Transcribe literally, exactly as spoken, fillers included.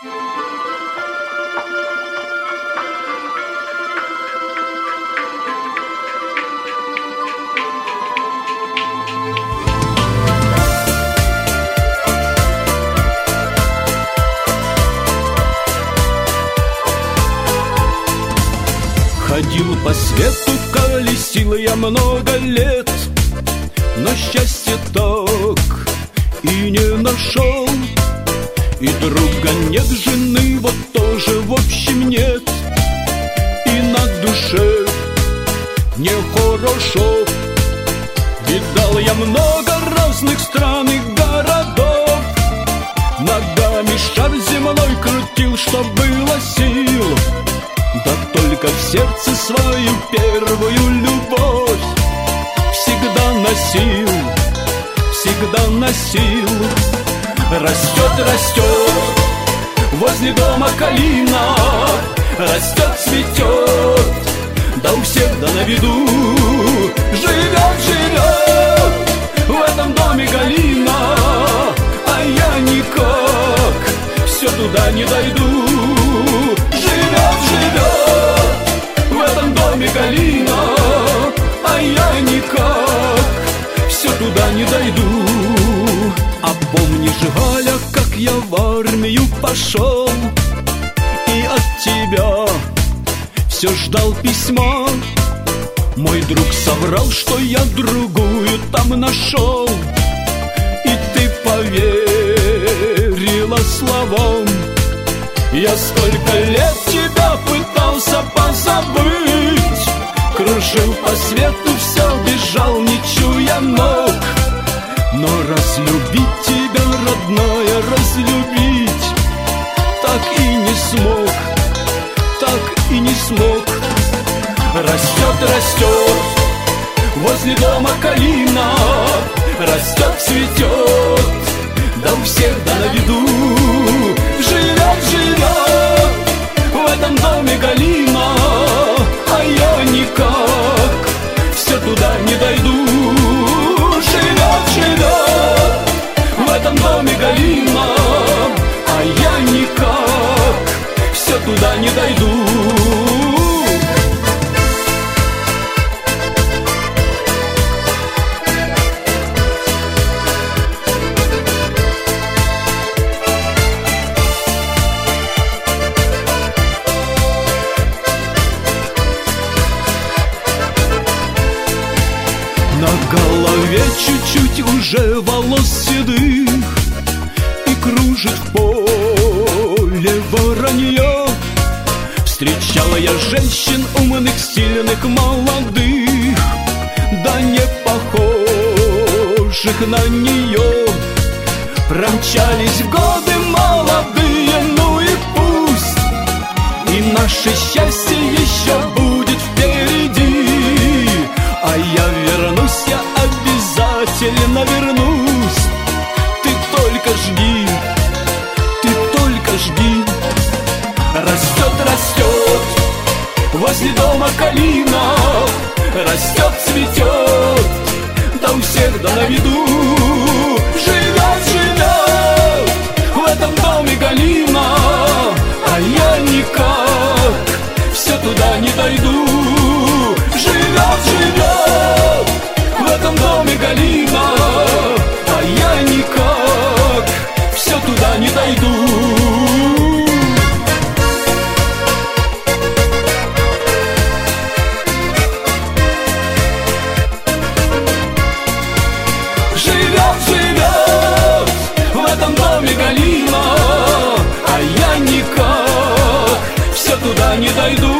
Ходил по свету, колесил я много лет, но счастья так и не нашел. И друга нет, жены вот тоже в общем нет, и на душе нехорошо. Видал я много разных стран и городов, ногами шар земной крутил, что было сил. Да только в сердце свою первую любовь всегда носил, всегда носил. Растет, растет возле дома калина, растет, цветет, да у всех да на виду. Живет, живет в этом доме галина, а я никак все туда не дойду. Живет, живет в этом доме галина, а я никак все туда не дойду. А помнишь, Галя, как я в армию пошел, и от тебя все ждал письма? Мой друг соврал, что я другую там нашел, и ты поверила словам. Я сколько лет тебя пытался позабыть, кружил по свету, все бежал, не чуя ног. Но разлюбить тебя, родная, разлюбить так и не смог, так и не смог. Растет, растет возле дома калина, растет, цветет, да у всех да на виду. Живет, живет в этом доме галина, а я никак все туда не дойду. Живет, живет в этом доме галина, а я никак все туда не дойду. На голове чуть-чуть уже волос седых, и кружит в поле воронье. Встречала я женщин умных, сильных, молодых, да не похожих на нее. Промчались годы молодые, ну и пусть, и наше счастье еще будет впереди. А я вернусь, я обязательно вернусь. Ты только жди, ты только жди. Растет, растет возле дома калина, растет, цветет, да у всех да на виду. Живет, живет в этом доме галина, а я никак все туда не дойду. Живет, живет в этом доме галина, а я никак все туда не дойду. Живет, живет в этом доме галина, а я никак все туда не дойду.